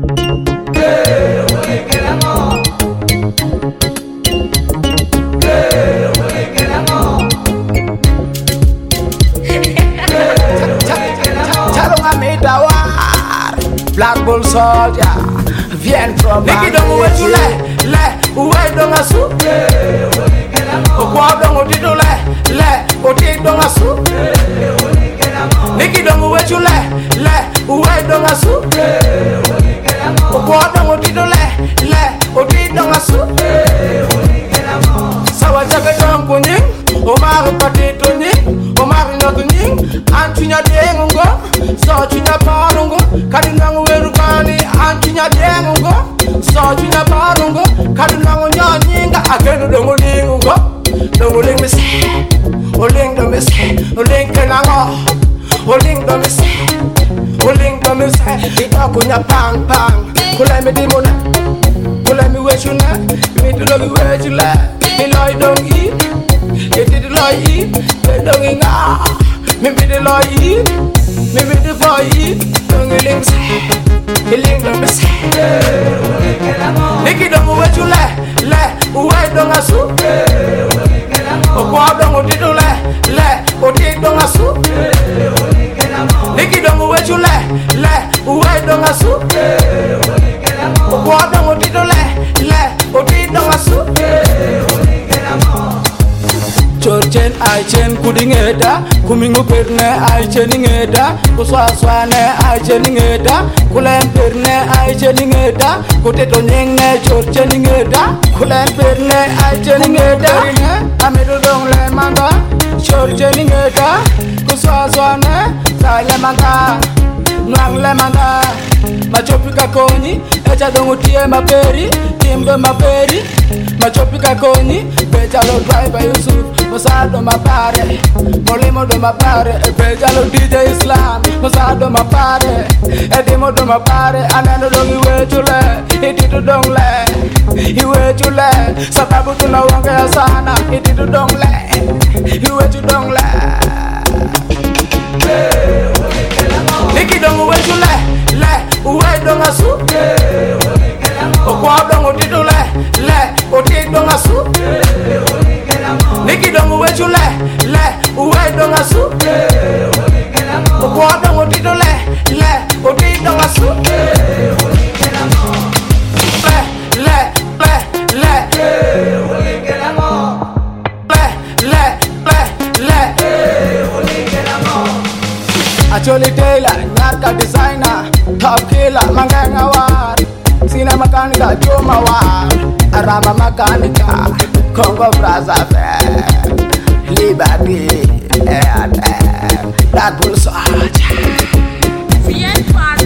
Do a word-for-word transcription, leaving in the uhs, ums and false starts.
Black Bull soldier, viens from Niki dongo wetu le, le, uwe donga su Okwa dongo tido le, le, oti donga su Niki dongo wetu le, le, uwe donga su Okwa dongo tido le, le, oti donga su Sawa jaga dongo nying, omaru patito nying, omaru nyoto nying Antunya dengungo, so chunya parungo Kadinango werukani, antunya dengungo So chunya parungo, kadinango nyanyinga Agenu dongo lingungo, dongo ling me se Oling do me se, oling kenango Oling do me se, oling do me se Ito kunya pang pang, kulay me dimona Kulay me wechuna, me tulogi wechula Me loy dongi, iti di loy i Me dongi nga Me be the lawyer, me be the boy. Don't you link say, you link don't be say. Niki don't go wait you le, le, uwe don't asu. Okwa don't go do le, le, oti don't asu. Niki don't go wait you le, le, uwe don't asu. Okwa don't go do le, le, oti don't asu. Chorchen aichen kudingeda kumingu perne aichen ingeda kuswaswane aichen ingeda kulen perne aichen ingeda kuteto nyenge chorchen ingeda kulen perne aichen ingeda amedo dongle manga chorchen ingeda kuswaswane sale manga nwangle manga machopika koni echa dongo tie maperi timbe maperi machopika koni beja lo driver Yusuf Mosado mapare Molimo do mapare beja lo D J Islam Mosado mapare Edimo do mapare Anano do iwe chule Ititu dongle Iwe chule Sababu tunawongea sana Ititu dongle Iwe chu dongle Niki dongo we chule Le Uwe donga su Okwa dongo titu le Le Oti donga su Niki dongo we chule Le Uwe donga su Okwa dongo titu le Le Oti donga su Le Le Le Le Le Le Le Acholi Taylor, Narka designer, top killer, manganga war. Sina makanika, Joma war. Araba makanika, Congo Brazzaville, Liberty, Black Bull soldier.